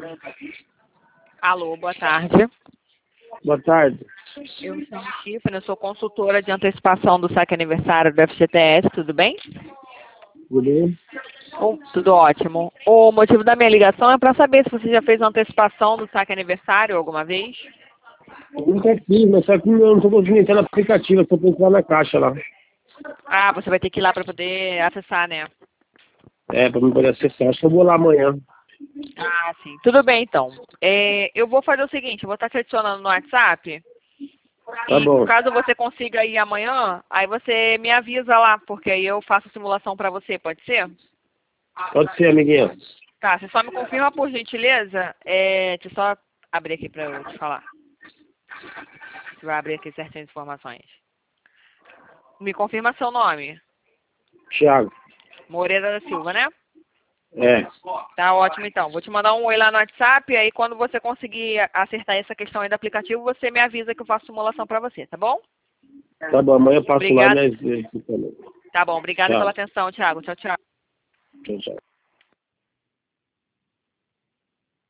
Alô, boa tarde. Boa tarde. Eu me chamo Tiffany, eu sou consultora de antecipação do saque aniversário do FGTS, tudo bem? Tudo bem? Tudo ótimo. O motivo da minha ligação é para saber se você já fez uma antecipação do saque aniversário alguma vez. Eu nunca fiz, mas só que eu não estou conseguindo entrar no aplicativo, eu só para entrar na caixa lá. Ah, você vai ter que ir lá para poder acessar, né? É, para mim poder acessar. Acho que eu vou lá amanhã. Ah, sim. Tudo bem, então. Eu vou fazer o seguinte, eu vou estar te adicionando no WhatsApp. Tá E bom. caso você consiga ir amanhã, aí você me avisa lá, porque aí eu faço a simulação para você, pode ser? Pode ser, amiguinha. Tá, você só me confirma por gentileza. Deixa eu só abrir aqui para eu te falar. Você vai abrir aqui certinho as informações. Me confirma seu nome. Thiago. Moreira da Silva, né? É. Tá ótimo, então. Vou te mandar um oi lá no WhatsApp, aí quando você conseguir acertar essa questão aí do aplicativo, você me avisa que eu faço simulação para você, tá bom? Tá bom, amanhã eu passo lá, Obrigada. né? Também. Tá bom, obrigada Tchau. pela atenção, Thiago. Tchau, tchau. Tchau, tchau.